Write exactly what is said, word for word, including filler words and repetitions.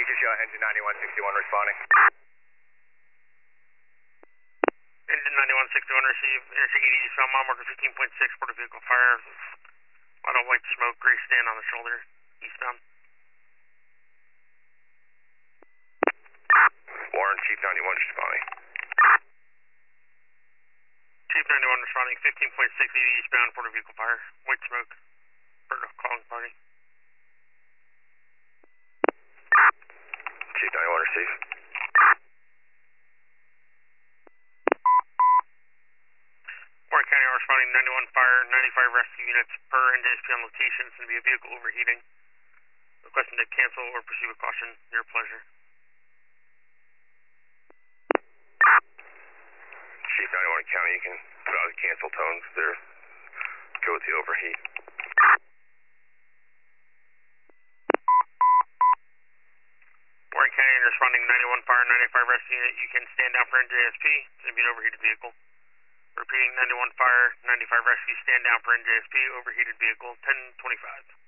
you can show engine ninety-one sixty-one responding. Engine ninety-one sixty-one receive, interstate eighty eastbound, mile marker fifteen point six, port of vehicle fire. A lot of white smoke, gray stand on the shoulder, eastbound. Warren, Chief ninety-one responding. Chief ninety-one responding, fifteen point six, eighty eastbound, port of vehicle fire, white smoke, bird calling party. Chief ninety-one receive. Warren County responding, ninety-one fire, ninety-five rescue units per N J S P on location. It's going to be a vehicle overheating. Requesting to cancel or proceed with caution. Your pleasure. Chief ninety-one County, you can put out the cancel tones there. Go with the overheat. Warren County responding, ninety-one fire, ninety-five rescue unit. You can stand down for N J S P. It's going to be an overheated vehicle. Repeating, ninety-one fire, ninety-five rescue, stand down for N J S P, overheated vehicle, ten twenty-five.